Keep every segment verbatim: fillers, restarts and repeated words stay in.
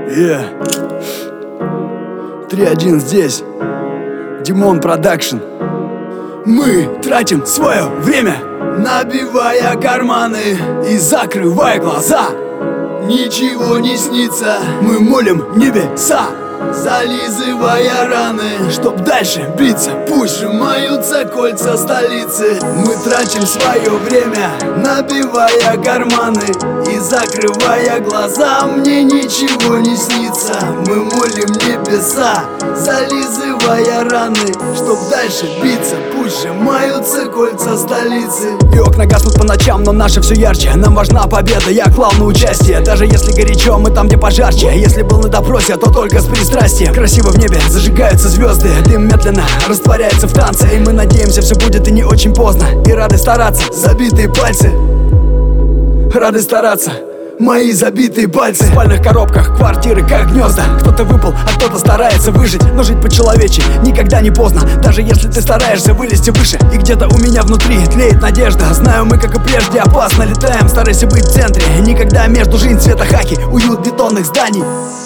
Yeah. три один здесь. Димон Продакшн. Мы тратим свое время, набивая карманы и закрывая глаза. Ничего не снится, мы молим небеса, зализывая раны, чтоб дальше биться. Пусть сжимаются кольца столицы. Мы тратим свое время, набивая карманы и закрывая глаза. Мне ничего не снится, мы молим небеса, зализывая раны, чтоб дальше биться. Пусть сжимаются кольца столицы. И окна гаснут по ночам, но наше все ярче. Нам важна победа, я клал на участие. Даже если горячо, мы там, где пожарче. Если был на допросе, то только с пристрастием. Красиво в небе зажигаются звезды, дым медленно растворяется в танце. И мы надеемся, все будет и не очень поздно. И рады стараться, забитые пальцы. Рады стараться, мои забитые пальцы. В спальных коробках квартиры как гнезда. Кто-то выпал, а кто-то старается выжить. Но жить по-человечи никогда не поздно, даже если ты стараешься вылезти выше. И где-то у меня внутри тлеет надежда. Знаю, мы, как и прежде, опасно летаем. Старайся быть в центре, никогда между жизнь цвета хаки. Уют бетонных зданий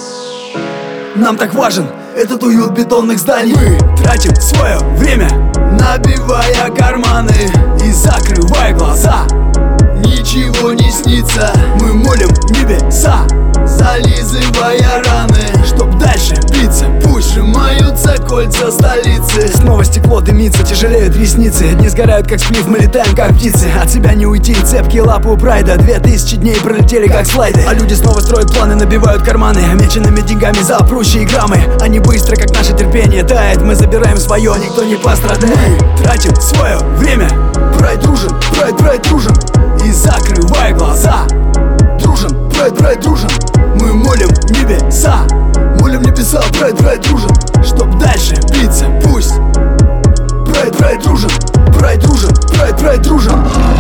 нам так важен, этот уют бетонных зданий. Мы тратим свое время, набивая карманы и закрывая глаза. Ничего не снится, мы молим небеса, зализывая раны, чтоб дальше биться. Пусть сжимаются кольца столицы. Снова стекло дымится, тяжелеют ресницы. Дни сгорают как сплив, мы летаем как птицы. От себя не уйти, цепкие лапы у прайда. Две тысячи дней пролетели как слайды. А люди снова строят планы, набивают карманы меченными деньгами за прущие граммы. Они быстро, как наше терпение, тает. Мы забираем свое, никто не пострадает. Мы тратим свое время, прайд дружен, прайд, прайд дружен. И закрывая глаза, дружен, прайд, прайд дружен. Мы молим небеса, молим небеса, прайд, прайд дружен, чтоб дальше биться. Пусть прайд, прайд дружен, прайд дружен, прайд, прайд дружен.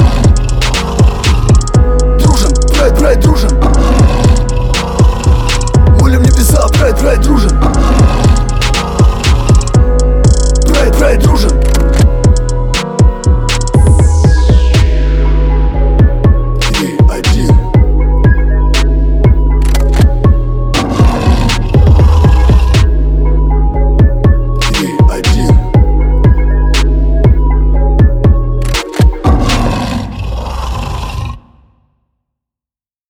Дружен, прайд, прайд дружен. Молим небеса, прайд, прайд дружен.